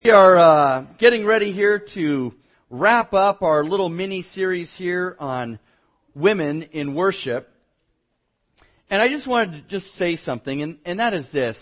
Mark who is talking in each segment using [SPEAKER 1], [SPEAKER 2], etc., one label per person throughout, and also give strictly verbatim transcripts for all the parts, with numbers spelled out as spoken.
[SPEAKER 1] We are uh, getting ready here to wrap up our little mini-series here on women in worship. And I just wanted to just say something, and, and that is this.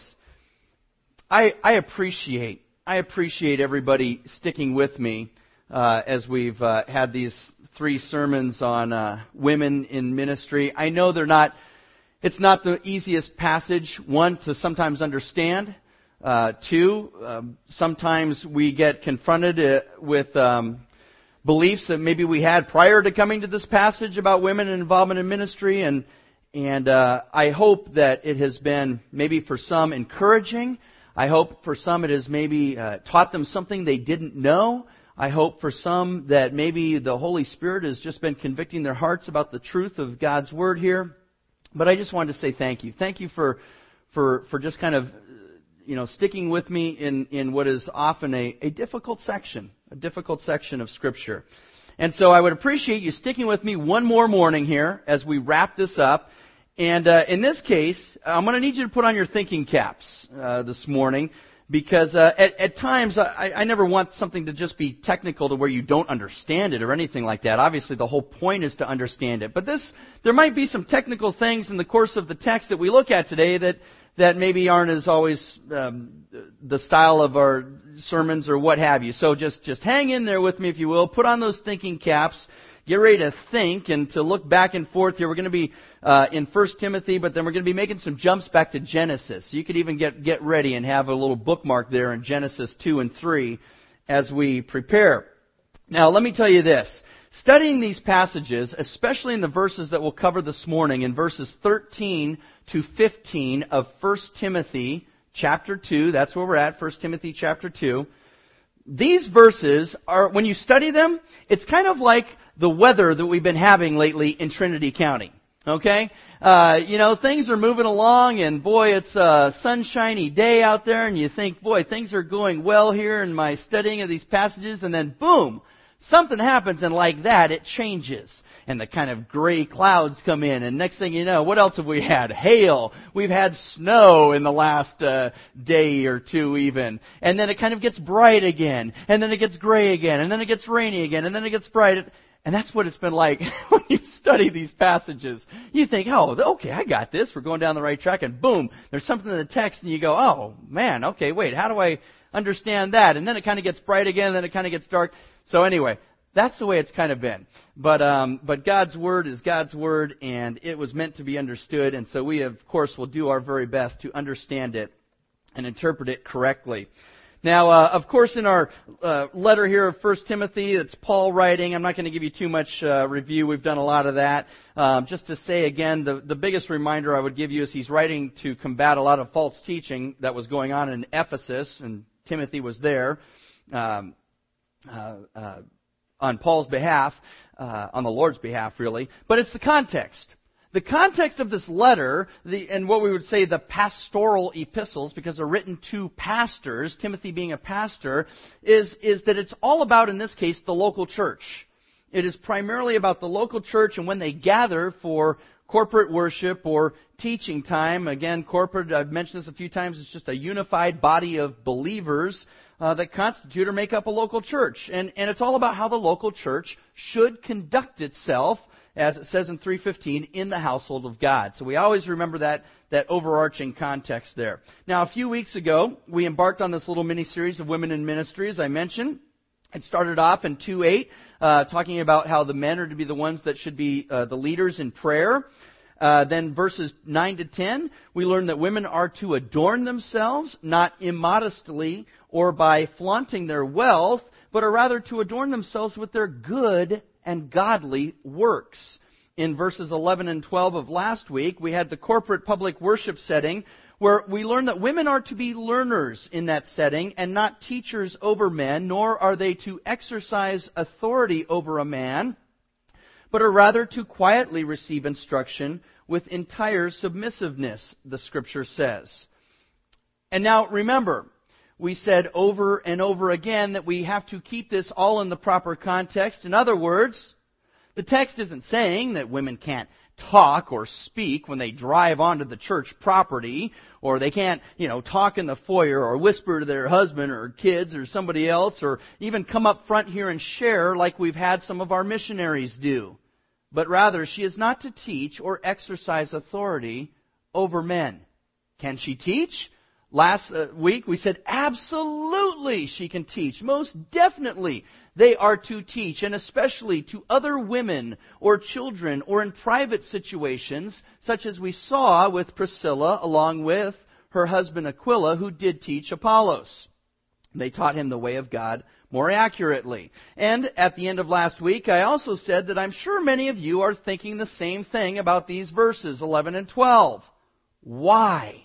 [SPEAKER 1] I, I appreciate, I appreciate everybody sticking with me uh, as we've uh, had these three sermons on uh, women in ministry. I know they're not, it's not the easiest passage, one, to sometimes understand. Uh, two, um, sometimes we get confronted uh, with um, beliefs that maybe we had prior to coming to this passage about women and involvement in ministry, and and uh, I hope that it has been maybe for some encouraging. I hope for some it has maybe uh, taught them something they didn't know. I hope for some that maybe the Holy Spirit has just been convicting their hearts about the truth of God's Word here. But I just wanted to say thank you. Thank you for for for just kind of you know, sticking with me in, in what is often a, a difficult section, a difficult section of Scripture. And so I would appreciate you sticking with me one more morning here as we wrap this up. And uh, in this case, I'm going to need you to put on your thinking caps uh, this morning, because uh, at, at times I, I never want something to just be technical to where you don't understand it or anything like that. Obviously, the whole point is to understand it. But this, there might be some technical things in the course of the text that we look at today that that maybe aren't as always um, the style of our sermons or what have you. So just, just hang in there with me, if you will. Put on those thinking caps. Get ready to think and to look back and forth here. We're going to be uh, in First Timothy, but then we're going to be making some jumps back to Genesis. You could even get, get ready and have a little bookmark there in Genesis two and three as we prepare. Now, let me tell you this. Studying these passages, especially in the verses that we'll cover this morning, in verses thirteen to fifteen of First Timothy chapter two, that's where we're at, First Timothy chapter two. These verses are, when you study them, it's kind of like the weather that we've been having lately in Trinity County. Okay? Uh, you know, things are moving along, and boy, it's a sunshiny day out there, and you think, boy, things are going well here in my studying of these passages, and then boom! Something happens, and like that, it changes. And the kind of gray clouds come in, and next thing you know, what else have we had? Hail. We've had snow in the last uh, day or two even. And then it kind of gets bright again. And then it gets gray again. And then it gets rainy again. And then it gets bright. And that's what it's been like when you study these passages. You think, oh, okay, I got this. We're going down the right track. And boom, there's something in the text, and you go, oh, man, okay, wait, how do I understand that? And then it kind of gets bright again, and then it kind of gets dark. So anyway, that's the way it's kind of been. But um, but God's Word is God's Word, and it was meant to be understood. And so we, of course, will do our very best to understand it and interpret it correctly. Now, uh, of course, in our uh, letter here of First Timothy, it's Paul writing. I'm not going to give you too much uh, review. We've done a lot of that. Um, just to say again, the, the biggest reminder I would give you is he's writing to combat a lot of false teaching that was going on in Ephesus, and Timothy was there. Um, uh, uh, on Paul's behalf, uh, on the Lord's behalf, really. But it's the context. The context of this letter, the, and what we would say the pastoral epistles, because they're written to pastors, Timothy being a pastor, is, is that it's all about, in this case, the local church. It is primarily about the local church, and when they gather for corporate worship or teaching time. Again, corporate, I've mentioned this a few times, it's just a unified body of believers uh, that constitute or make up a local church. And, and it's all about how the local church should conduct itself, as it says in three fifteen, in the household of God. So we always remember that, that overarching context there. Now, a few weeks ago, we embarked on this little mini-series of women in ministry, as I mentioned. It started off in two eight, uh, talking about how the men are to be the ones that should be uh, the leaders in prayer. Uh, then verses nine to ten, we learn that women are to adorn themselves, not immodestly or by flaunting their wealth, but are rather to adorn themselves with their good and godly works. In verses eleven and twelve of last week, we had the corporate public worship setting, where we learn that women are to be learners in that setting and not teachers over men, nor are they to exercise authority over a man, but are rather to quietly receive instruction with entire submissiveness, the Scripture says. And now remember, we said over and over again that we have to keep this all in the proper context. In other words, the text isn't saying that women can't talk or speak when they drive onto the church property, or they can't, you know, talk in the foyer or whisper to their husband or kids or somebody else, or even come up front here and share like we've had some of our missionaries do. But rather, she is not to teach or exercise authority over men. Can she teach? Last uh, week we said absolutely she can teach. Most definitely they are to teach, and especially to other women or children or in private situations, such as we saw with Priscilla along with her husband Aquila, who did teach Apollos. They taught him the way of God more accurately. And at the end of last week, I also said that I'm sure many of you are thinking the same thing about these verses, eleven and twelve. Why?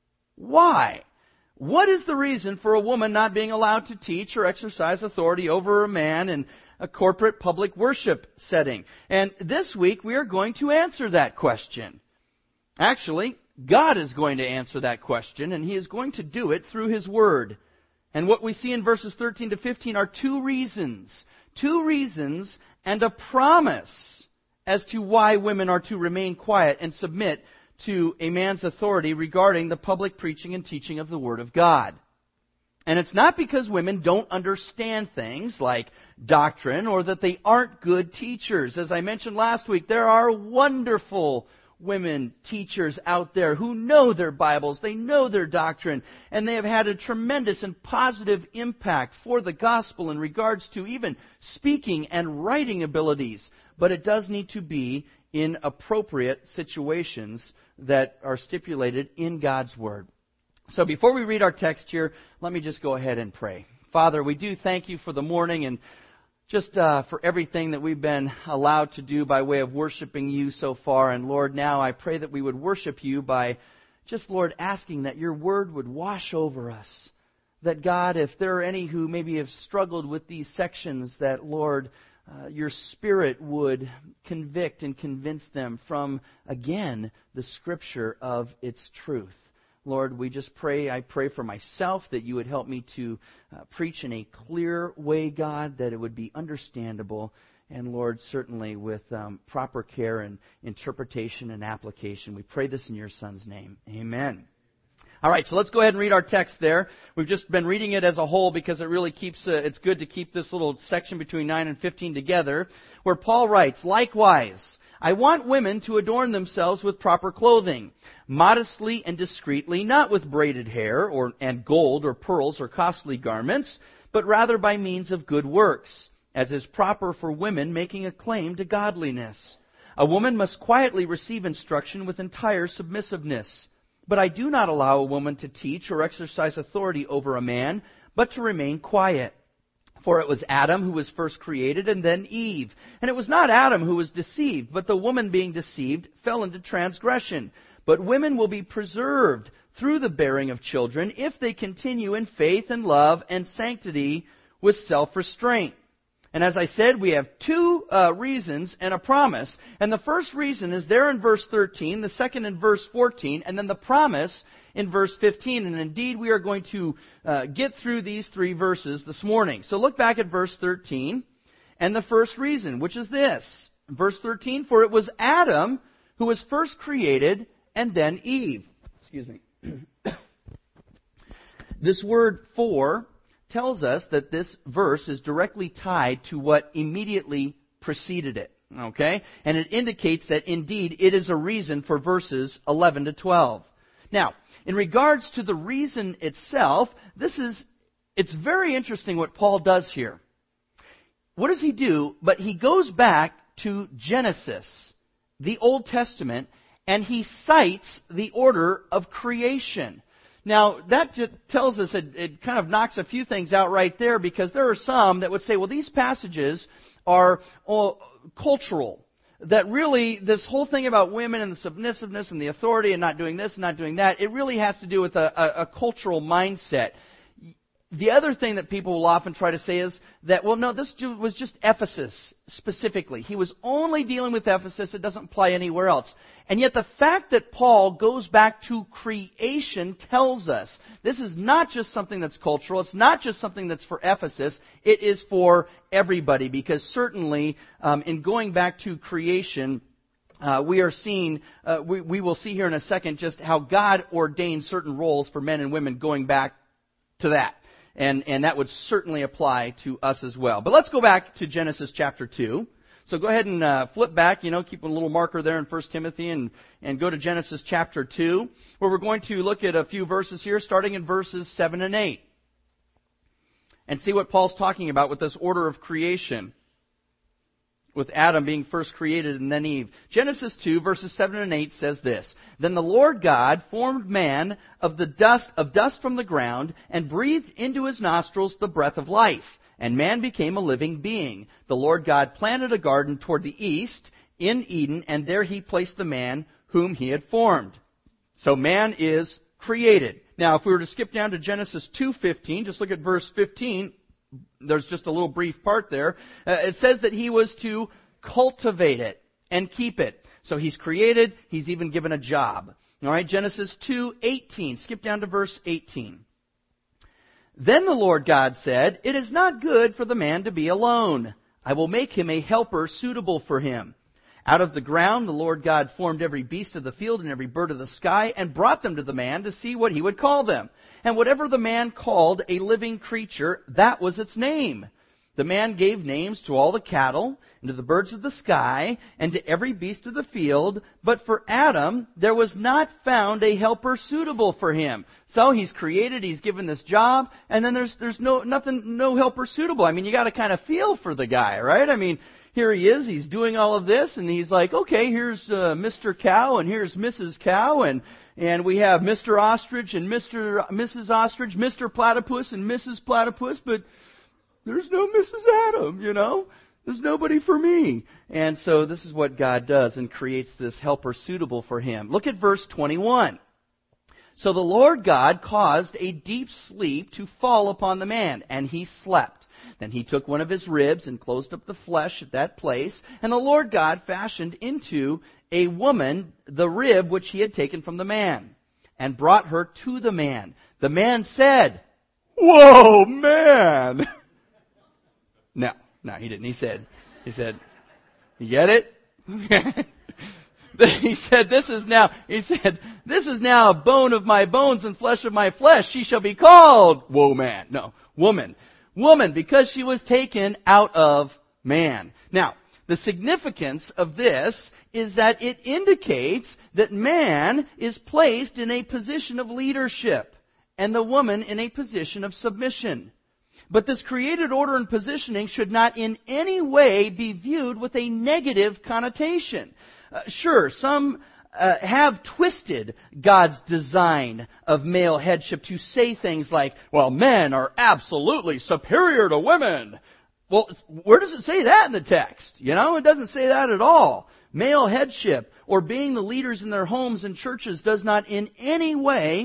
[SPEAKER 1] Why? What is the reason for a woman not being allowed to teach or exercise authority over a man in a corporate public worship setting? And this week we are going to answer that question. Actually, God is going to answer that question, and He is going to do it through His Word. And what we see in verses thirteen to fifteen are two reasons. Two reasons and a promise as to why women are to remain quiet and submit to a man's authority regarding the public preaching and teaching of the Word of God. And it's not because women don't understand things like doctrine or that they aren't good teachers. As I mentioned last week, there are wonderful women teachers out there who know their Bibles, they know their doctrine, and they have had a tremendous and positive impact for the gospel in regards to even speaking and writing abilities. But it does need to be in appropriate situations that are stipulated in God's Word. So before we read our text here, let me just go ahead and pray. Father, we do thank You for the morning and just uh, for everything that we've been allowed to do by way of worshiping You so far. And Lord, now I pray that we would worship You by just, Lord, asking that Your Word would wash over us. That God, if there are any who maybe have struggled with these sections, that Lord, Uh, Your Spirit would convict and convince them from, again, the Scripture of its truth. Lord, we just pray, I pray for myself that You would help me to uh, preach in a clear way, God, that it would be understandable, and Lord, certainly with um, proper care and interpretation and application. We pray this in Your Son's name. Amen. All right, so let's go ahead and read our text there. We've just been reading it as a whole because it really keeps, uh, it's good to keep this little section between nine and fifteen together, where Paul writes, "Likewise, I want women to adorn themselves with proper clothing, modestly and discreetly, not with braided hair or and gold or pearls or costly garments, but rather by means of good works, as is proper for women making a claim to godliness. A woman must quietly receive instruction with entire submissiveness. But I do not allow a woman to teach or exercise authority over a man, but to remain quiet. For it was Adam who was first created, and then Eve. And it was not Adam who was deceived, but the woman being deceived fell into transgression. But women will be preserved through the bearing of children if they continue in faith and love and sanctity with self-restraint." And as I said, we have two uh, reasons and a promise. And the first reason is there in verse thirteen, the second in verse fourteen, and then the promise in verse fifteen. And indeed, we are going to uh, get through these three verses this morning. So look back at verse thirteen and the first reason, which is this. Verse thirteen, "For it was Adam who was first created, and then Eve." Excuse me. This word "for" tells us that this verse is directly tied to what immediately preceded it. Okay? And it indicates that indeed it is a reason for verses eleven to twelve. Now, in regards to the reason itself, this is, it's very interesting what Paul does here. What does he do? But he goes back to Genesis, the Old Testament, and he cites the order of creation. Now, that just tells us, it, it kind of knocks a few things out right there, because there are some that would say, well, these passages are oh, cultural. That really, this whole thing about women and the submissiveness and the authority and not doing this and not doing that, it really has to do with a, a, a cultural mindset. The other thing that people will often try to say is that, well, no, this was just Ephesus specifically. He was only dealing with Ephesus. It doesn't apply anywhere else. And yet the fact that Paul goes back to creation tells us this is not just something that's cultural. It's not just something that's for Ephesus. It is for everybody, because certainly um, in going back to creation, uh, we are seeing, uh, we, we will see here in a second just how God ordained certain roles for men and women going back to that. And, and that would certainly apply to us as well. But let's go back to Genesis chapter two. So go ahead and uh, flip back, you know, keep a little marker there in First Timothy and, and go to Genesis chapter two, where we're going to look at a few verses here, starting in verses seven and eight. And see what Paul's talking about with this order of creation, with Adam being first created and then Eve. Genesis two, verses seven and eight says this: Then the Lord God formed man of the dust of dust from the ground, and breathed into his nostrils the breath of life. And man became a living being. The Lord God planted a garden toward the east in Eden, and there he placed the man whom he had formed. So man is created. Now, if we were to skip down to Genesis two fifteen, just look at verse fifteen. There's just a little brief part there. Uh, it says that he was to cultivate it and keep it. So he's created. He's even given a job. All right, Genesis two eighteen. Skip down to verse eighteen. Then the Lord God said, It is not good for the man to be alone. I will make him a helper suitable for him. Out of the ground the Lord God formed every beast of the field and every bird of the sky, and brought them to the man to see what he would call them. And whatever the man called a living creature, that was its name. The man gave names to all the cattle, and to the birds of the sky, and to every beast of the field. But for Adam there was not found a helper suitable for him. So he's created, he's given this job, and then there's there's no nothing, no helper suitable. I mean, you got to kind of feel for the guy, right? I mean, here he is, he's doing all of this, and he's like, okay, here's uh, Mister Cow, and here's Missus Cow, and and we have Mister Ostrich and Mister Missus Ostrich, Mister Platypus and Missus Platypus, but there's no Missus Adam, you know. There's nobody for me. And so this is what God does and creates this helper suitable for him. Look at verse twenty-one. So the Lord God caused a deep sleep to fall upon the man, and he slept. Then he took one of his ribs and closed up the flesh at that place. And the Lord God fashioned into a woman the rib which he had taken from the man, and brought her to the man. The man said, Whoa, man! No, no, he didn't. He said, he said, you get it? He said, this is now, he said, this is now a bone of my bones and flesh of my flesh. She shall be called, whoa, man. No, woman. Woman, because she was taken out of man. Now, the significance of this is that it indicates that man is placed in a position of leadership and the woman in a position of submission. But this created order and positioning should not in any way be viewed with a negative connotation. Uh, sure, some uh, have twisted God's design of male headship to say things like, well, men are absolutely superior to women. Well, where does it say that in the text? You know, it doesn't say that at all. Male headship or being the leaders in their homes and churches does not in any way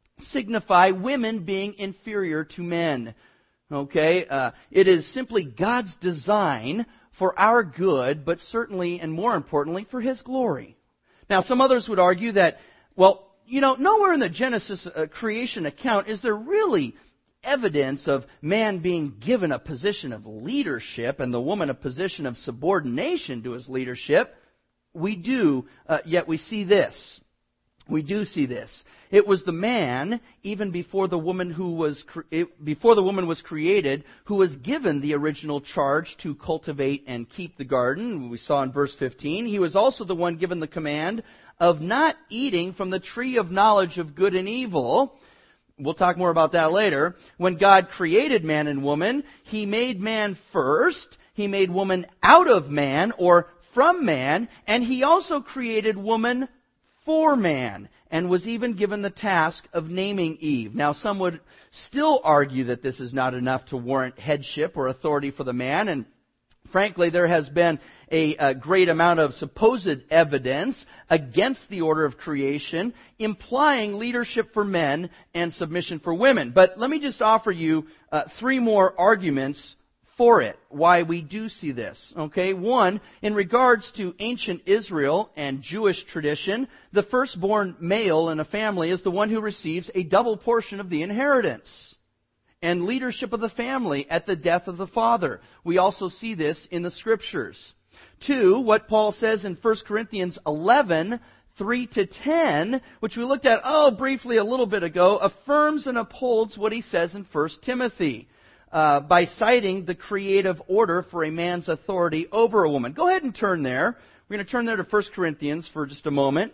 [SPEAKER 1] signify women being inferior to men. Okay, uh, it is simply God's design for our good, but certainly and more importantly for His glory. Now, some others would argue that, well, you know, nowhere in the Genesis uh, creation account is there really evidence of man being given a position of leadership and the woman a position of subordination to his leadership. We do, uh, yet we see this. We do see this. It was the man, even before the woman who was cre- before the woman was created, who was given the original charge to cultivate and keep the garden. We saw in verse fifteen. He was also the one given the command of not eating from the tree of knowledge of good and evil. We'll talk more about that later. When God created man and woman, He made man first. He made woman out of man or from man, and He also created woman for man, and was even given the task of naming Eve. Now, some would still argue that this is not enough to warrant headship or authority for the man, and frankly, there has been a, a great amount of supposed evidence against the order of creation, implying leadership for men and submission for women. But let me just offer you uh, three more arguments for it, why we do see this. Okay, one, in regards to ancient Israel and Jewish tradition, the firstborn male in a family is the one who receives a double portion of the inheritance and leadership of the family at the death of the father. We also see this in the Scriptures. Two, what Paul says in First Corinthians eleven, three to ten, which we looked at, oh, briefly a little bit ago, affirms and upholds what he says in First Timothy uh, by citing the creative order for a man's authority over a woman. Go ahead and turn there. We're going to turn there to First Corinthians for just a moment.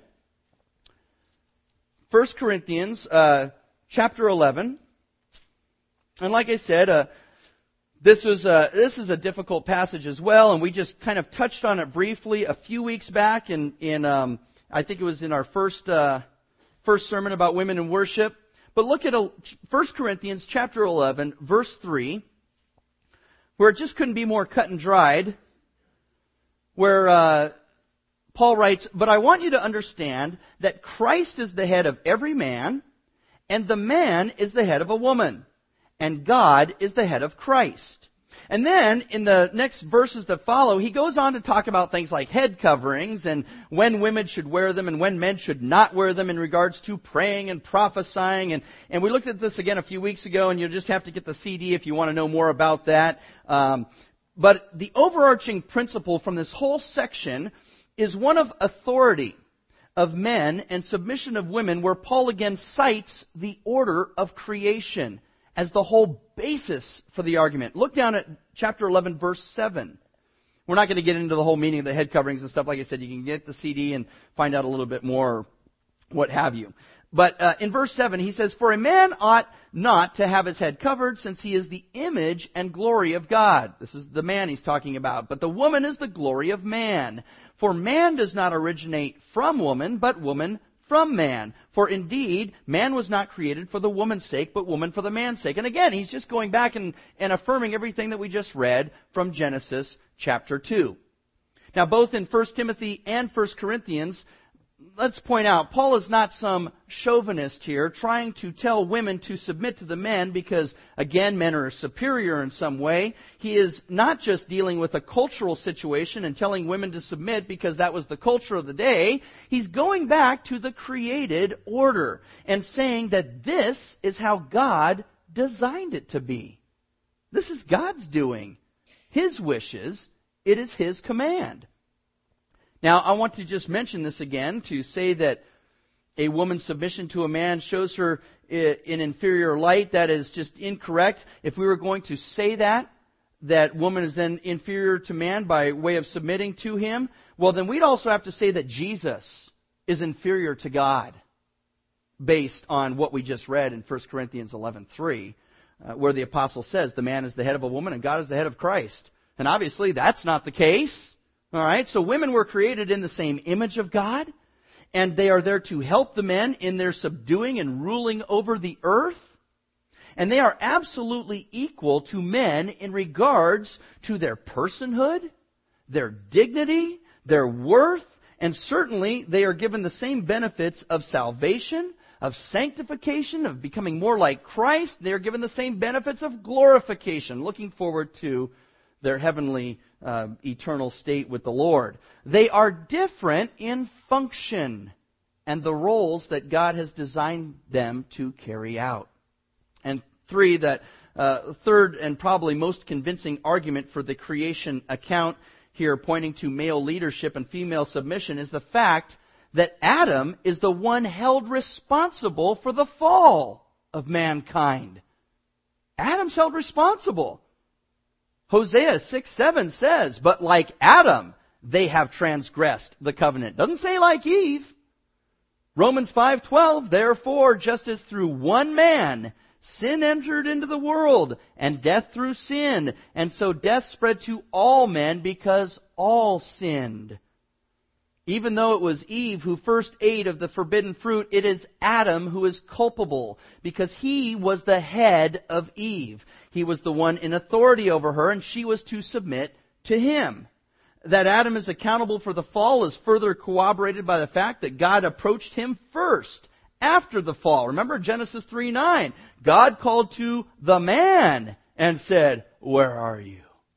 [SPEAKER 1] First Corinthians uh, chapter eleven. And like I said, uh, this is a, this is a difficult passage as well, and we just kind of touched on it briefly a few weeks back in, in um, I think it was in our first uh, first sermon about women in worship. But look at First Corinthians chapter eleven, verse three, where it just couldn't be more cut and dried, where uh, Paul writes, "But I want you to understand that Christ is the head of every man, and the man is the head of a woman, and God is the head of Christ." And then, in the next verses that follow, he goes on to talk about things like head coverings and when women should wear them and when men should not wear them in regards to praying and prophesying. And, and we looked at this again a few weeks ago, and you'll just have to get the C D if you want to know more about that. Um, but the overarching principle from this whole section is one of authority of men and submission of women, where Paul again cites the order of creation as the whole basis for the argument. Look down at chapter eleven, verse seven. We're not going to get into the whole meaning of the head coverings and stuff. Like I said, you can get the C D and find out a little bit more, what have you. But uh, in verse seven, he says, "For a man ought not to have his head covered, since he is the image and glory of God." This is the man he's talking about. "But the woman is the glory of man. For man does not originate from woman, but woman from man. For indeed, man was not created for the woman's sake, but woman for the man's sake." And again, he's just going back and, and affirming everything that we just read from Genesis chapter two. Now, both in First Timothy and First Corinthians, let's point out, Paul is not some chauvinist here trying to tell women to submit to the men because, again, men are superior in some way. He is not just dealing with a cultural situation and telling women to submit because that was the culture of the day. He's going back to the created order and saying that this is how God designed it to be. This is God's doing. His wishes. It is His command. Now, I want to just mention this again to say that a woman's submission to a man shows her in inferior light. That is just incorrect. If we were going to say that, that woman is then inferior to man by way of submitting to him, well, then we'd also have to say that Jesus is inferior to God based on what we just read in First Corinthians eleven three, uh, where the apostle says the man is the head of a woman and God is the head of Christ. And obviously that's not the case. All right, so women were created in the same image of God, and they are there to help the men in their subduing and ruling over the earth. And they are absolutely equal to men in regards to their personhood, their dignity, their worth, and certainly they are given the same benefits of salvation, of sanctification, of becoming more like Christ. They are given the same benefits of glorification, looking forward to their heavenly uh, eternal state with the Lord. They are different in function and the roles that God has designed them to carry out. And three, that uh, third and probably most convincing argument for the creation account here, pointing to male leadership and female submission, is the fact that Adam is the one held responsible for the fall of mankind. Adam's held responsible. Hosea six seven says, "But like Adam, they have transgressed the covenant." Doesn't say like Eve. Romans five twelve, "Therefore, just as through one man sin entered into the world, and death through sin, and so death spread to all men because all sinned." Even though it was Eve who first ate of the forbidden fruit, it is Adam who is culpable because he was the head of Eve. He was the one in authority over her, and she was to submit to him. That Adam is accountable for the fall is further corroborated by the fact that God approached him first after the fall. Remember Genesis three nine. God called to the man and said, "Where are you?"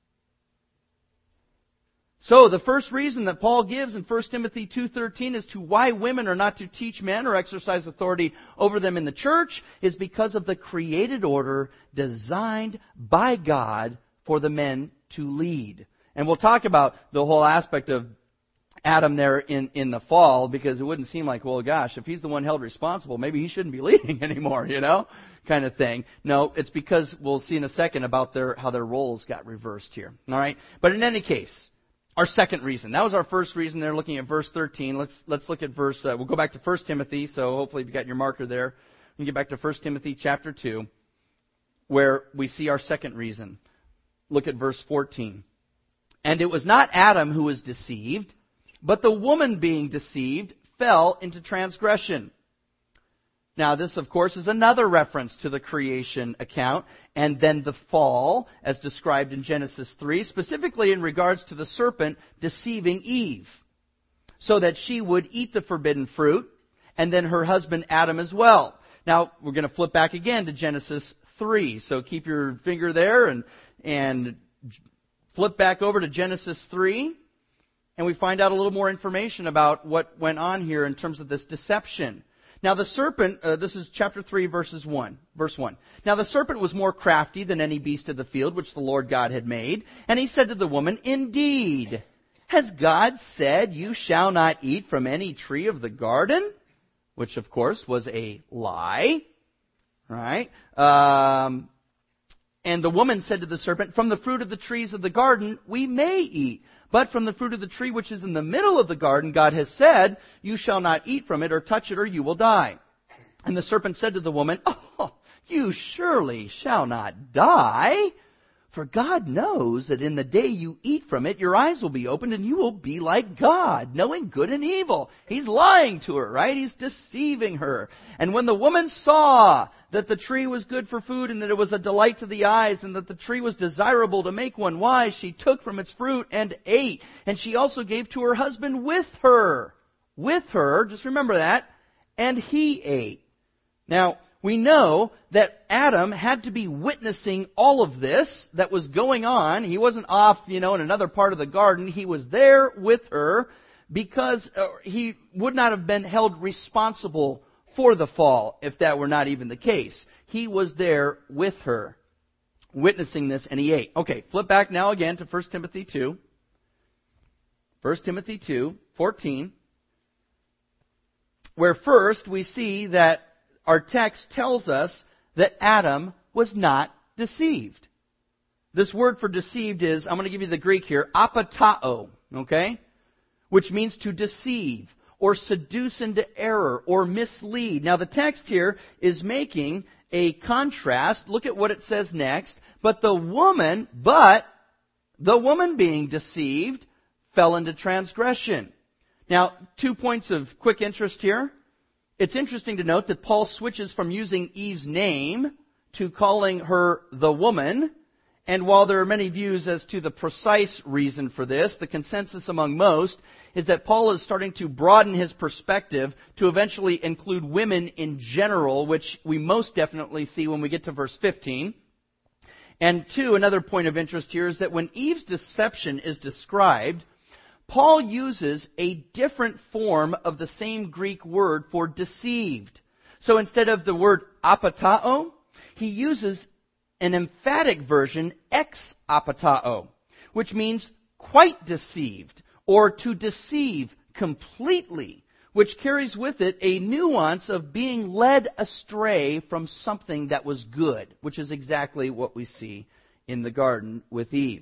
[SPEAKER 1] So the first reason that Paul gives in First Timothy two thirteen as to why women are not to teach men or exercise authority over them in the church is because of the created order designed by God for the men to lead. And we'll talk about the whole aspect of Adam there in, in the fall, because it wouldn't seem like, well, gosh, if he's the one held responsible, maybe he shouldn't be leading anymore, you know, kind of thing. No, it's because we'll see in a second about their how their roles got reversed here. All right, but in any case, our second reason. That was our first reason. They're looking at verse thirteen. Let's let's look at verse. Uh, we'll go back to First Timothy. So hopefully, if you got your marker there, we can get back to First Timothy chapter two, where we see our second reason. Look at verse fourteen. And it was not Adam who was deceived, but the woman being deceived fell into transgression. Now this, of course, is another reference to the creation account and then the fall as described in Genesis three, specifically in regards to the serpent deceiving Eve so that she would eat the forbidden fruit and then her husband Adam as well. Now we're going to flip back again to Genesis three. So keep your finger there and, and flip back over to Genesis three. And we find out a little more information about what went on here in terms of this deception. Now the serpent, uh, this is chapter three, verses one, verse one. Now the serpent was more crafty than any beast of the field which the Lord God had made. And he said to the woman, Indeed, has God said, You shall not eat from any tree of the garden? Which, of course, was a lie. Right? Um, and the woman said to the serpent, From the fruit of the trees of the garden we may eat. But from the fruit of the tree which is in the middle of the garden, God has said, You shall not eat from it or touch it, or you will die. And the serpent said to the woman, Oh, you surely shall not die. For God knows that in the day you eat from it, your eyes will be opened and you will be like God, knowing good and evil. He's lying to her, right? He's deceiving her. And when the woman saw that the tree was good for food and that it was a delight to the eyes and that the tree was desirable to make one wise, she took from its fruit and ate. And she also gave to her husband with her. With her, just remember that. And he ate. Now, we know that Adam had to be witnessing all of this that was going on. He wasn't off, you know, in another part of the garden. He was there with her because uh, he would not have been held responsible for the fall if that were not even the case. He was there with her, witnessing this, and he ate. Okay, flip back now again to First Timothy two. First Timothy two, fourteen. Where first we see that our text tells us that Adam was not deceived. This word for deceived is, I'm going to give you the Greek here, apatao, okay? Which means to deceive or seduce into error or mislead. Now the text here is making a contrast. Look at what it says next. But the woman, but the woman being deceived fell into transgression. Now, two points of quick interest here. It's interesting to note that Paul switches from using Eve's name to calling her the woman. And while there are many views as to the precise reason for this, the consensus among most is that Paul is starting to broaden his perspective to eventually include women in general, which we most definitely see when we get to verse fifteen. And two, another point of interest here is that when Eve's deception is described, Paul uses a different form of the same Greek word for deceived. So instead of the word apatao, he uses an emphatic version, ex apatao, which means quite deceived, or to deceive completely, which carries with it a nuance of being led astray from something that was good, which is exactly what we see in the garden with Eve.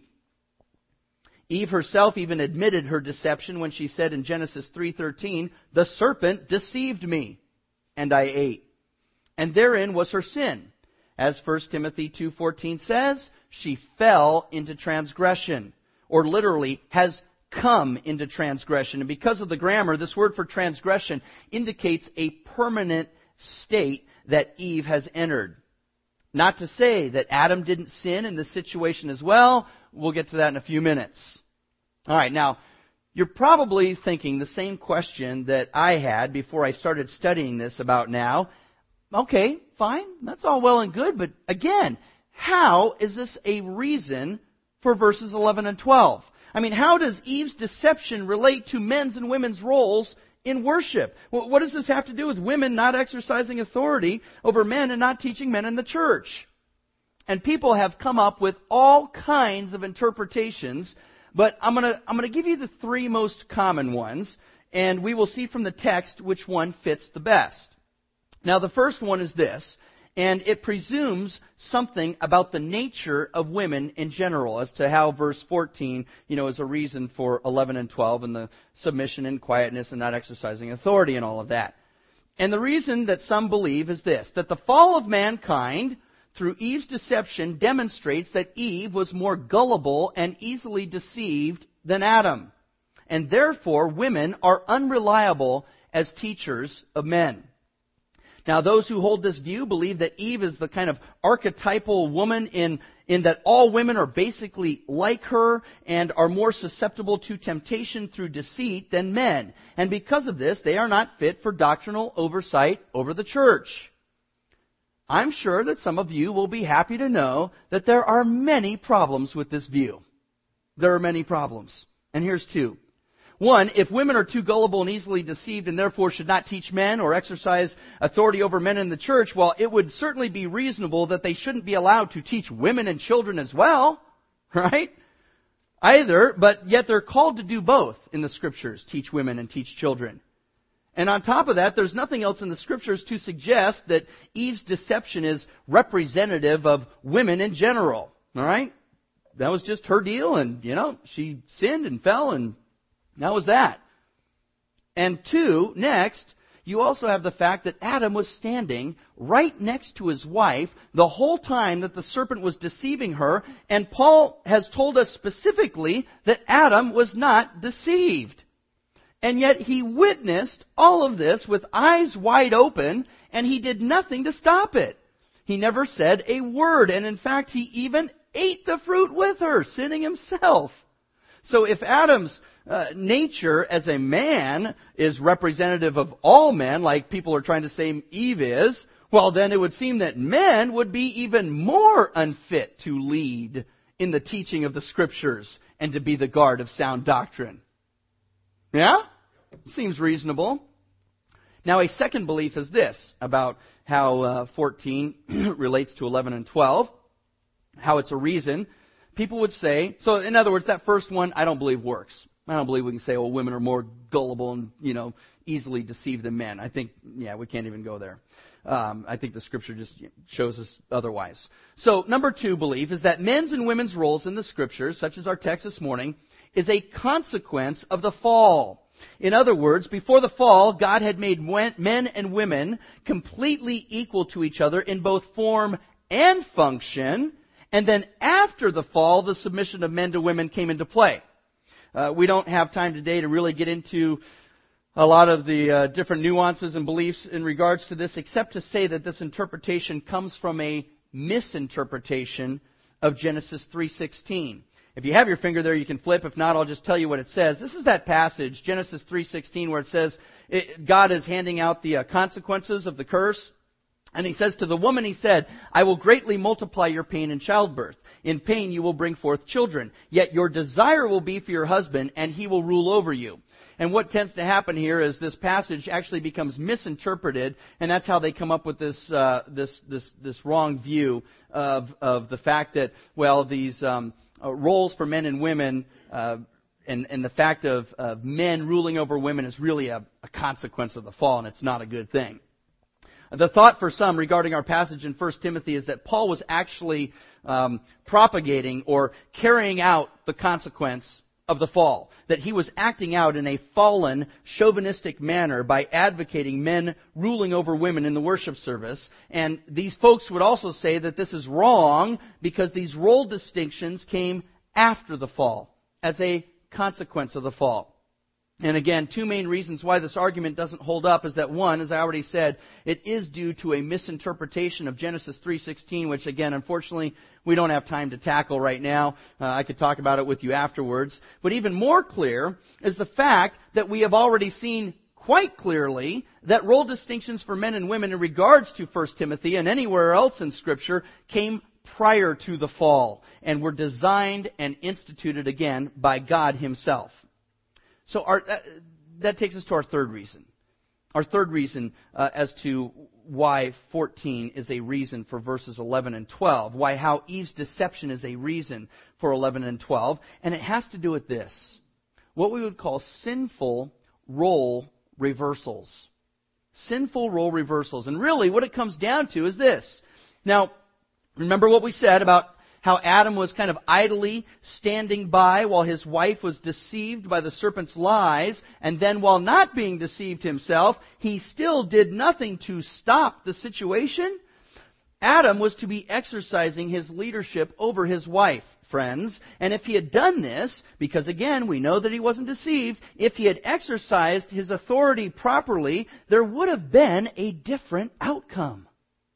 [SPEAKER 1] Eve herself even admitted her deception when she said in Genesis three thirteen, "The serpent deceived me, and I ate." And therein was her sin. As First Timothy two fourteen says, she fell into transgression, or literally has come into transgression. And because of the grammar, this word for transgression indicates a permanent state that Eve has entered. Not to say that Adam didn't sin in this situation as well. We'll get to that in a few minutes. All right, now, you're probably thinking the same question that I had before I started studying this about now. Okay, fine, that's all well and good, but again, how is this a reason for verses eleven and twelve? I mean, how does Eve's deception relate to men's and women's roles in worship? Well, what does this have to do with women not exercising authority over men and not teaching men in the church? And people have come up with all kinds of interpretations, But I'm going to I'm going to give you the three most common ones, and we will see from the text which one fits the best. Now, the first one is this, and it presumes something about the nature of women in general, as to how verse fourteen, you know, is a reason for eleven and twelve, and the submission and quietness and not exercising authority and all of that. And the reason that some believe is this, that the fall of mankind through Eve's deception demonstrates that Eve was more gullible and easily deceived than Adam. And therefore, women are unreliable as teachers of men. Now, those who hold this view believe that Eve is the kind of archetypal woman in, in that all women are basically like her and are more susceptible to temptation through deceit than men. And because of this, they are not fit for doctrinal oversight over the church. I'm sure that some of you will be happy to know that there are many problems with this view. There are many problems. And here's two. One, if women are too gullible and easily deceived and therefore should not teach men or exercise authority over men in the church, well, it would certainly be reasonable that they shouldn't be allowed to teach women and children as well, right? Either, but yet they're called to do both in the Scriptures, teach women and teach children. And on top of that, there's nothing else in the Scriptures to suggest that Eve's deception is representative of women in general, all right? That was just her deal, and, you know, she sinned and fell, and that was that. And two, next, you also have the fact that Adam was standing right next to his wife the whole time that the serpent was deceiving her. And Paul has told us specifically that Adam was not deceived. And yet he witnessed all of this with eyes wide open, and he did nothing to stop it. He never said a word, and in fact he even ate the fruit with her, sinning himself. So if Adam's uh, nature as a man is representative of all men, like people are trying to say Eve is, well, then it would seem that men would be even more unfit to lead in the teaching of the Scriptures and to be the guard of sound doctrine. Yeah? Seems reasonable. Now, a second belief is this about how uh, fourteen relates to eleven and twelve, how it's a reason. People would say, so in other words, that first one I don't believe works. I don't believe we can say, well, women are more gullible and, you know, easily deceived than men. I think, yeah, we can't even go there. Um, I think the Scripture just shows us otherwise. So, number two belief is that men's and women's roles in the Scriptures, such as our text this morning, is a consequence of the fall. In other words, before the fall, God had made men and women completely equal to each other in both form and function. And then after the fall, the submission of men to women came into play. Uh, we don't have time today to really get into a lot of the uh, different nuances and beliefs in regards to this, except to say that this interpretation comes from a misinterpretation of Genesis three sixteen. If you have your finger there, you can flip. If not, I'll just tell you what it says. This is that passage, Genesis three sixteen, where it says it, God is handing out the uh, consequences of the curse. And he says to the woman, he said, I will greatly multiply your pain in childbirth. In pain you will bring forth children. Yet your desire will be for your husband, and he will rule over you. And what tends to happen here is this passage actually becomes misinterpreted, and that's how they come up with this uh, this this this wrong view of of the fact that, well, these um, uh, roles for men and women uh, and and the fact of, of men ruling over women is really a, a consequence of the fall, and it's not a good thing. The thought for some regarding our passage in First Timothy is that Paul was actually um, propagating or carrying out the consequence of the fall. That he was acting out in a fallen, chauvinistic manner by advocating men ruling over women in the worship service. And these folks would also say that this is wrong because these role distinctions came after the fall, as a consequence of the fall. And again, two main reasons why this argument doesn't hold up is that, one, as I already said, it is due to a misinterpretation of Genesis three sixteen, which, again, unfortunately, we don't have time to tackle right now. Uh, I could talk about it with you afterwards. But even more clear is the fact that we have already seen quite clearly that role distinctions for men and women in regards to First Timothy and anywhere else in Scripture came prior to the fall and were designed and instituted again by God Himself. So our, that, that takes us to our third reason. Our third reason uh, as to why fourteen is a reason for verses eleven and twelve, why how Eve's deception is a reason for eleven and twelve, and it has to do with this, what we would call sinful role reversals. Sinful role reversals. And really what it comes down to is this. Now, remember what we said about how Adam was kind of idly standing by while his wife was deceived by the serpent's lies, and then while not being deceived himself, he still did nothing to stop the situation? Adam was to be exercising his leadership over his wife, friends. And if he had done this, because again, we know that he wasn't deceived, if he had exercised his authority properly, there would have been a different outcome.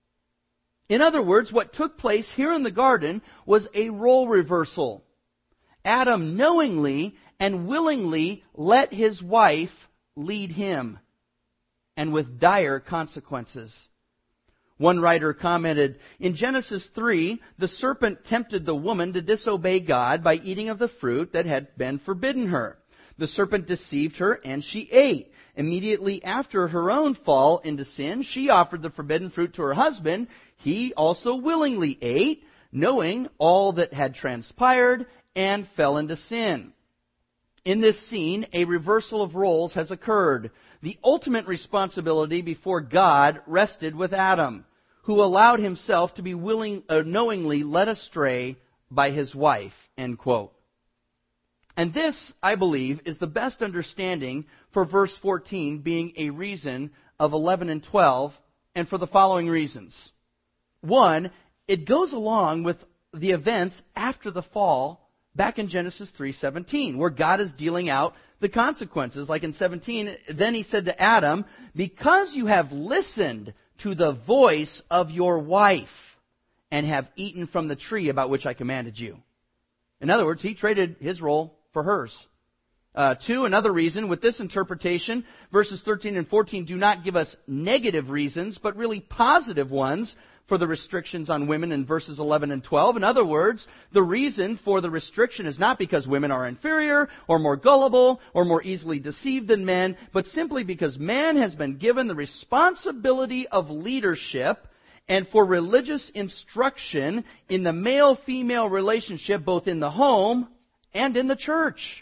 [SPEAKER 1] In other words, what took place here in the garden was a role reversal. Adam knowingly and willingly let his wife lead him, and with dire consequences. One writer commented, in Genesis three, the serpent tempted the woman to disobey God by eating of the fruit that had been forbidden her. The serpent deceived her, and she ate. Immediately after her own fall into sin, she offered the forbidden fruit to her husband. He also willingly ate, knowing all that had transpired, and fell into sin. In this scene, a reversal of roles has occurred. The ultimate responsibility before God rested with Adam, who allowed himself to be willing, uh, knowingly led astray by his wife. End quote. And this, I believe, is the best understanding for verse fourteen being a reason of eleven and twelve, and for the following reasons. One, it goes along with the events after the fall back in Genesis three seventeen, where God is dealing out the consequences. Like in seventeen, then he said to Adam, because you have listened to the voice of your wife and have eaten from the tree about which I commanded you. In other words, he traded his role for hers. Uh, two, another reason, with this interpretation, verses thirteen and fourteen do not give us negative reasons, but really positive ones for the restrictions on women in verses eleven and twelve. In other words, the reason for the restriction is not because women are inferior, or more gullible, or more easily deceived than men, but simply because man has been given the responsibility of leadership and for religious instruction in the male-female relationship, both in the home and in the church.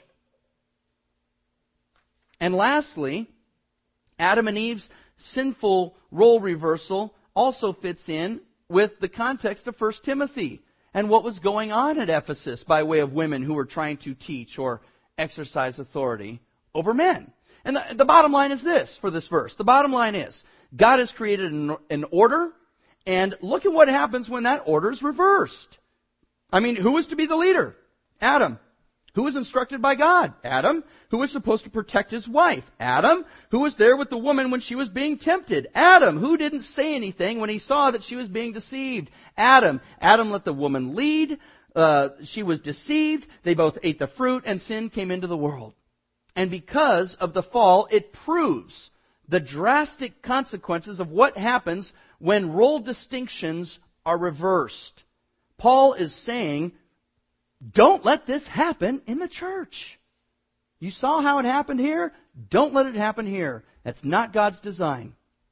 [SPEAKER 1] And lastly, Adam and Eve's sinful role reversal also fits in with the context of First Timothy and what was going on at Ephesus by way of women who were trying to teach or exercise authority over men. And the, the bottom line is this for this verse. The bottom line is, God has created an, an order, and look at what happens when that order is reversed. I mean, who was to be the leader? Adam. Who was instructed by God? Adam. Who was supposed to protect his wife? Adam. Who was there with the woman when she was being tempted? Adam. Who didn't say anything when he saw that she was being deceived? Adam. Adam let the woman lead. Uh, she was deceived. They both ate the fruit, and sin came into the world. And because of the fall, it proves the drastic consequences of what happens when role distinctions are reversed. Paul is saying, don't let this happen in the church. You saw how it happened here? Don't let it happen here. That's not God's design.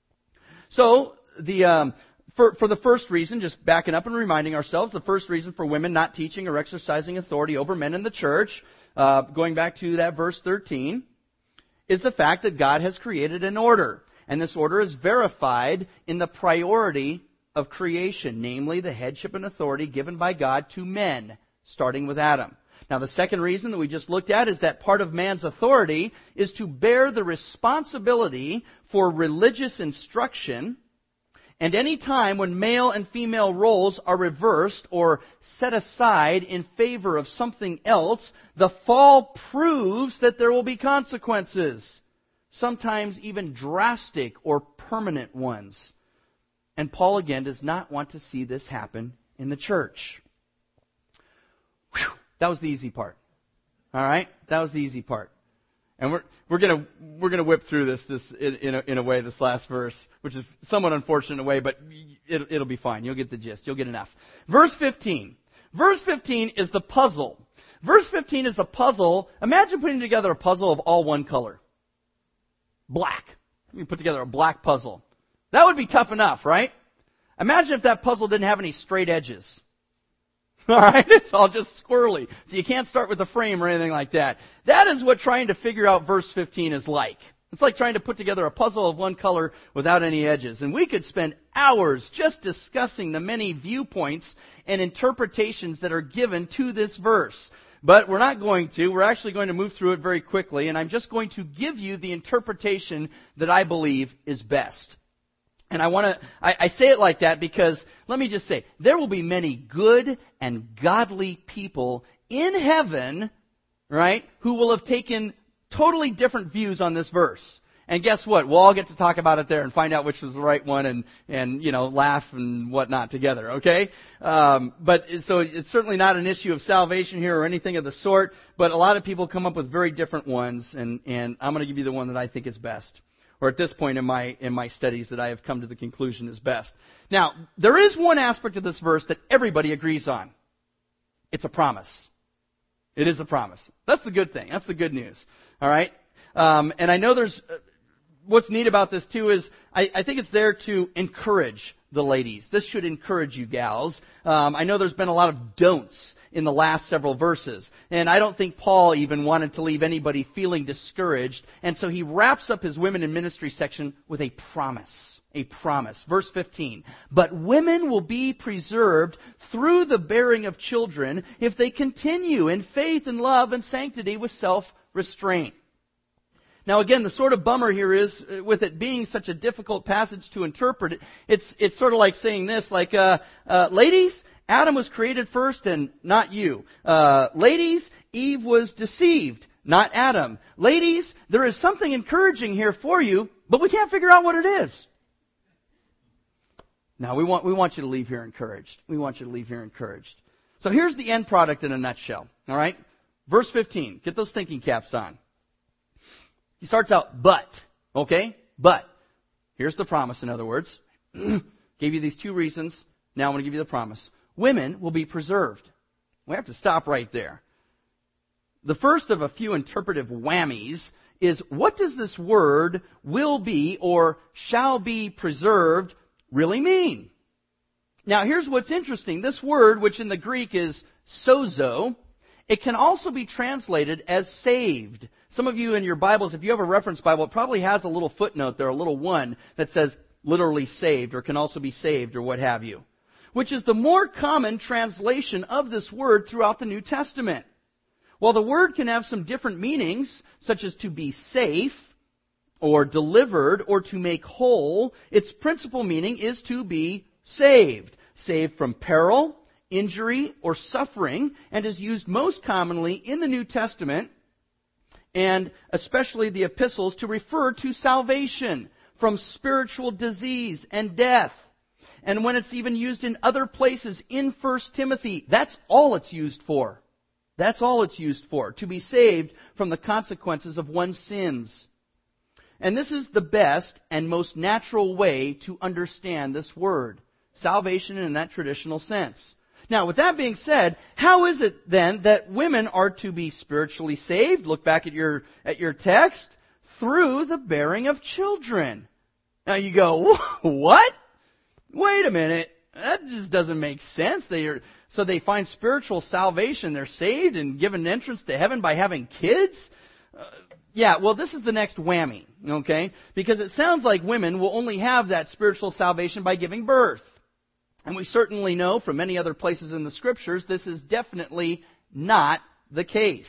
[SPEAKER 1] So, the um, for, for the first reason, just backing up and reminding ourselves, the first reason for women not teaching or exercising authority over men in the church, uh, going back to that verse thirteen, is the fact that God has created an order. And this order is verified in the priority of creation, namely the headship and authority given by God to men, starting with Adam. Now, the second reason that we just looked at is that part of man's authority is to bear the responsibility for religious instruction. And any time when male and female roles are reversed or set aside in favor of something else, the fall proves that there will be consequences, sometimes even drastic or permanent ones. And Paul, again, does not want to see this happen in the church. Whew, that was the easy part. All right? That was the easy part. And we're we're gonna we're gonna whip through this this in, in a in a way this last verse, which is somewhat unfortunate in a way, but it, it'll be fine. You'll get the gist. You'll get enough. Verse fifteen. Verse fifteen is the puzzle. Verse fifteen is a puzzle. Imagine putting together a puzzle of all one color. Black. You put together a black puzzle. That would be tough enough, right? Imagine if that puzzle didn't have any straight edges. All right? It's all just squirrely. So you can't start with a frame or anything like that. That is what trying to figure out verse fifteen is like. It's like trying to put together a puzzle of one color without any edges. And we could spend hours just discussing the many viewpoints and interpretations that are given to this verse. But we're not going to. We're actually going to move through it very quickly. And I'm just going to give you the interpretation that I believe is best. And I want to, I, I say it like that because, let me just say, there will be many good and godly people in heaven, right, who will have taken totally different views on this verse. And guess what? We'll all get to talk about it there and find out which was the right one and, and you know, laugh and whatnot together, okay? Um, but so it's certainly not an issue of salvation here or anything of the sort, but a lot of people come up with very different ones, and, and I'm going to give you the one that I think is best. Or at this point in my in my studies that I have come to the conclusion is best. Now, there is one aspect of this verse that everybody agrees on. It's a promise. It is a promise. That's the good thing. That's the good news. All right? Um, and I know there's... Uh, what's neat about this, too, is I, I think it's there to encourage the ladies. This should encourage you gals. Um, I know there's been a lot of don'ts in the last several verses. And I don't think Paul even wanted to leave anybody feeling discouraged. And so he wraps up his women in ministry section with a promise. A promise. Verse fifteen. But women will be preserved through the bearing of children if they continue in faith and love and sanctity with self-restraint. Now again, the sort of bummer here is, uh, with it being such a difficult passage to interpret, it's it's sort of like saying this, like, uh, uh, ladies, Adam was created first and not you. Uh, ladies, Eve was deceived, not Adam. Ladies, there is something encouraging here for you, but we can't figure out what it is. Now, we want we want you to leave here encouraged. We want you to leave here encouraged. So here's the end product in a nutshell, all right? Verse fifteen, get those thinking caps on. He starts out, but, okay, but. Here's the promise, in other words. Gave you these two reasons. Now I'm going to give you the promise. Women will be preserved. We have to stop right there. The first of a few interpretive whammies is, what does this word will be or shall be preserved really mean? Now here's what's interesting. This word, which in the Greek is sozo, it can also be translated as saved. Some of you in your Bibles, if you have a reference Bible, it probably has a little footnote there, a little one, that says literally saved or can also be saved or what have you. Which is the more common translation of this word throughout the New Testament. While the word can have some different meanings, such as to be safe or delivered or to make whole, its principal meaning is to be saved. Saved from peril, injury, or suffering, and is used most commonly in the New Testament and especially the epistles to refer to salvation from spiritual disease and death. And when it's even used in other places in First Timothy, that's all it's used for. That's all it's used for, to be saved from the consequences of one's sins. And this is the best and most natural way to understand this word, salvation in that traditional sense. Now, with that being said, how is it then that women are to be spiritually saved? Look back at your at your text. Through the bearing of children. Now you go, what? Wait a minute. That just doesn't make sense. They are, so they find spiritual salvation. They're saved and given entrance to heaven by having kids? Uh, yeah, well, this is the next whammy, okay? Because it sounds like women will only have that spiritual salvation by giving birth. And we certainly know from many other places in the Scriptures this is definitely not the case.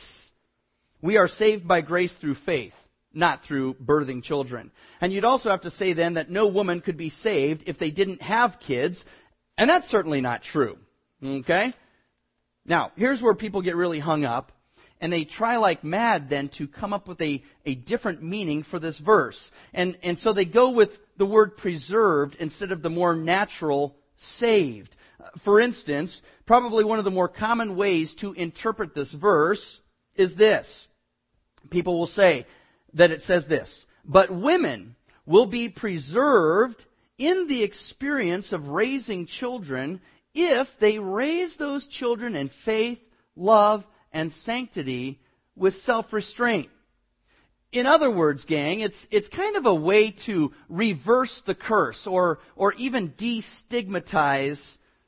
[SPEAKER 1] We are saved by grace through faith, not through birthing children. And you'd also have to say then that no woman could be saved if they didn't have kids, and that's certainly not true. Okay? Now, here's where people get really hung up, and they try like mad then to come up with a, a different meaning for this verse. And, and so they go with the word preserved instead of the more natural saved. For instance, probably one of the more common ways to interpret this verse is this. People will say that it says this, but women will be preserved in the experience of raising children if they raise those children in faith, love, and sanctity with self-restraint. In other words, gang, it's it's kind of a way to reverse the curse or or even destigmatize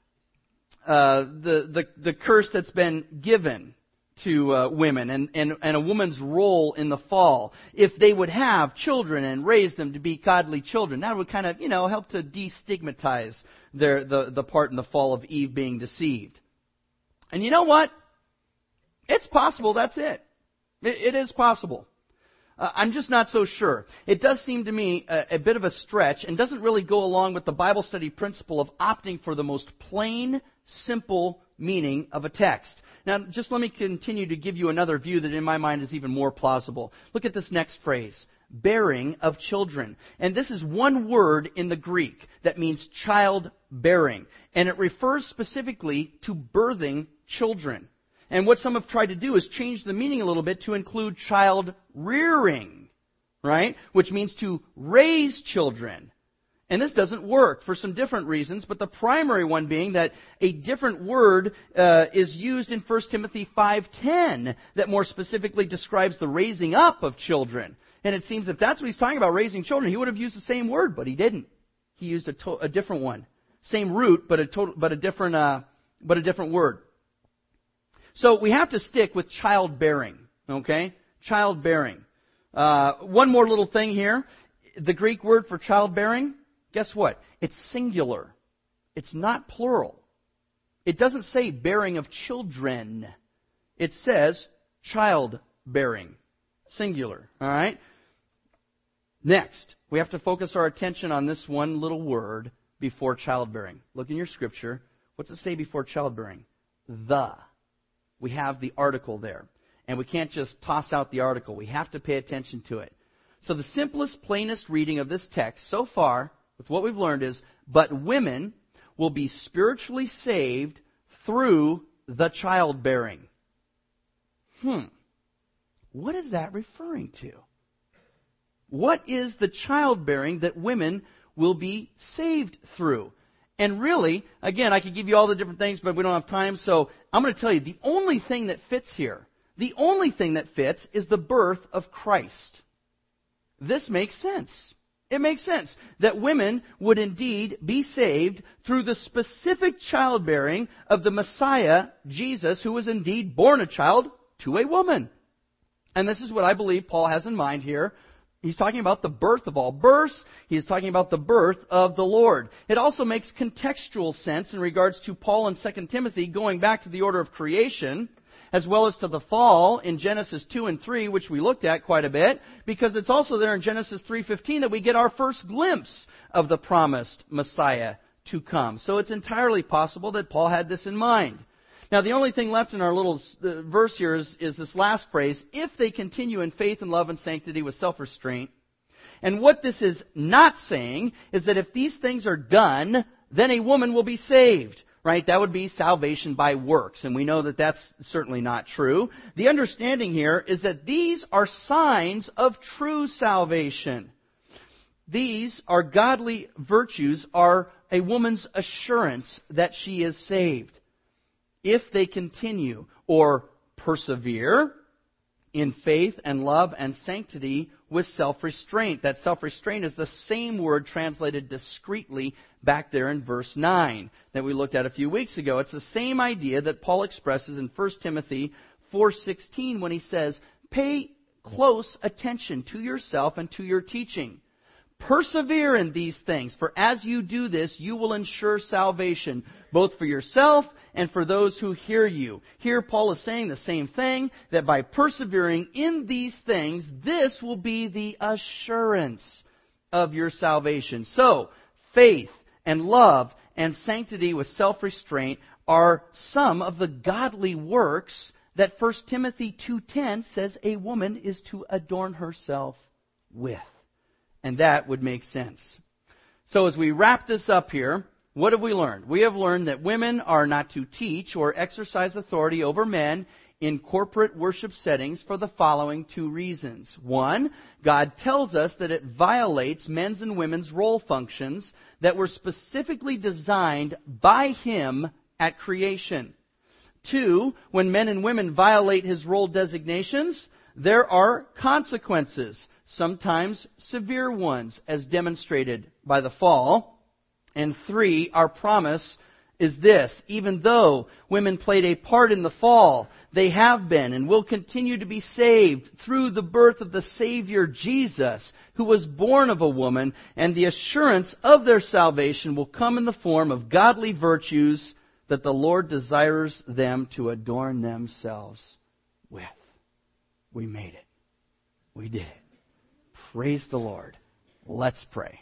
[SPEAKER 1] uh, the, the the curse that's been given to uh, women and, and, and a woman's role in the fall. If they would have children and raise them to be godly children, that would kind of, you know, help to destigmatize their the, the part in the fall of Eve being deceived. And you know what? It's possible that's it. It, it is possible. Uh, I'm just not so sure. It does seem to me a, a bit of a stretch and doesn't really go along with the Bible study principle of opting for the most plain, simple meaning of a text. Now, just let me continue to give you another view that in my mind is even more plausible. Look at this next phrase, bearing of children. And this is one word in the Greek that means childbearing. And it refers specifically to birthing children. And what some have tried to do is change the meaning a little bit to include child rearing, right? Which means to raise children. And this doesn't work for some different reasons, but the primary one being that a different word uh, is used in First Timothy five ten that more specifically describes the raising up of children. And it seems if that's what he's talking about, raising children, he would have used the same word, but he didn't. He used a, to- a different one. Same root, but a total, but a different, uh, but a different word. So we have to stick with childbearing, okay? Childbearing. Uh, one more little thing here. The Greek word for childbearing, guess what? It's singular. It's not plural. It doesn't say bearing of children. It says childbearing. Singular, all right? Next, we have to focus our attention on this one little word before childbearing. Look in your scripture. What's it say before childbearing? The. We have the article there. And we can't just toss out the article. We have to pay attention to it. So the simplest, plainest reading of this text so far, with what we've learned is, but women will be spiritually saved through the childbearing. Hmm. What is that referring to? What is the childbearing that women will be saved through? And really, again, I could give you all the different things, but we don't have time, so I'm going to tell you the only thing that fits here, the only thing that fits is the birth of Christ. This makes sense. It makes sense that women would indeed be saved through the specific childbearing of the Messiah, Jesus, who was indeed born a child to a woman. And this is what I believe Paul has in mind here. He's talking about the birth of all births. He's talking about the birth of the Lord. It also makes contextual sense in regards to Paul in Second Timothy going back to the order of creation, as well as to the fall in Genesis two and three, which we looked at quite a bit, because it's also there in Genesis three fifteen that we get our first glimpse of the promised Messiah to come. So it's entirely possible that Paul had this in mind. Now, the only thing left in our little uh, verse here is, is this last phrase, if they continue in faith and love and sanctity with self-restraint. And what this is not saying is that if these things are done, then a woman will be saved, right? That would be salvation by works, and we know that that's certainly not true. The understanding here is that these are signs of true salvation. These are godly virtues, are a woman's assurance that she is saved. If they continue or persevere in faith and love and sanctity with self-restraint. That self-restraint is the same word translated discreetly back there in verse nine that we looked at a few weeks ago. It's the same idea that Paul expresses in First Timothy four sixteen when he says, pay close attention to yourself and to your teaching. Persevere in these things, for as you do this, you will ensure salvation, both for yourself and for those who hear you. Here Paul is saying the same thing, that by persevering in these things, this will be the assurance of your salvation. So, faith and love and sanctity with self-restraint are some of the godly works that First Timothy two ten says a woman is to adorn herself with. And that would make sense. So as we wrap this up here, what have we learned? We have learned that women are not to teach or exercise authority over men in corporate worship settings for the following two reasons. One, God tells us that it violates men's and women's role functions that were specifically designed by Him at creation. Two, when men and women violate His role designations, there are consequences, sometimes severe ones, as demonstrated by the fall. And three, our promise is this: even though women played a part in the fall, they have been and will continue to be saved through the birth of the Savior Jesus, who was born of a woman, and the assurance of their salvation will come in the form of godly virtues that the Lord desires them to adorn themselves with. We made it. We did it. Praise the Lord. Let's pray.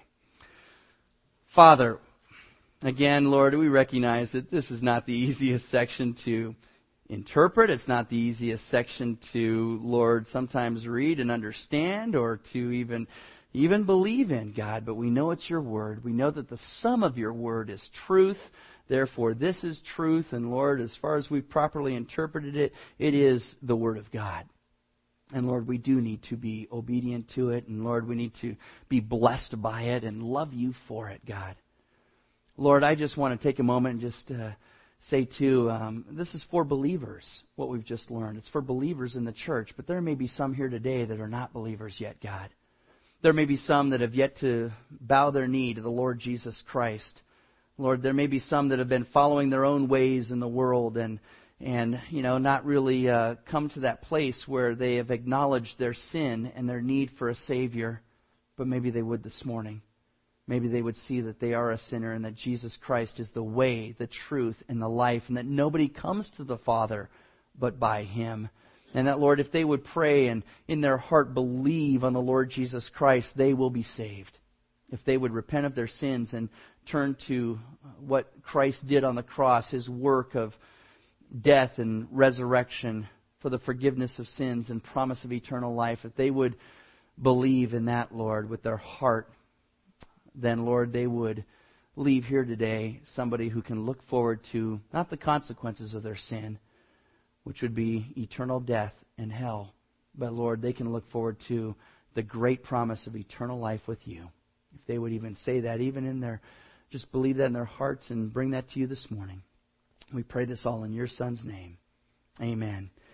[SPEAKER 1] Father, again, Lord, we recognize that this is not the easiest section to interpret. It's not the easiest section to, Lord, sometimes read and understand or to even, even believe in, God. But we know it's your word. We know that the sum of your word is truth. Therefore, this is truth. And Lord, as far as we've properly interpreted it, it is the word of God. And Lord, we do need to be obedient to it. And Lord, we need to be blessed by it and love you for it, God. Lord, I just want to take a moment and just uh, say, too, um, this is for believers, what we've just learned. It's for believers in the church. But there may be some here today that are not believers yet, God. There may be some that have yet to bow their knee to the Lord Jesus Christ. Lord, there may be some that have been following their own ways in the world and And, you know, not really uh, come to that place where they have acknowledged their sin and their need for a Savior. But maybe they would this morning. Maybe they would see that they are a sinner and that Jesus Christ is the way, the truth, and the life. And that nobody comes to the Father but by Him. And that, Lord, if they would pray and in their heart believe on the Lord Jesus Christ, they will be saved. If they would repent of their sins and turn to what Christ did on the cross, His work of death and resurrection for the forgiveness of sins and promise of eternal life, if they would believe in that, Lord, with their heart, then, Lord, they would leave here today somebody who can look forward to not the consequences of their sin, which would be eternal death and hell, but, Lord, they can look forward to the great promise of eternal life with you. If they would even say that, even in their, just believe that in their hearts and bring that to you this morning. We pray this all in your Son's name. Amen.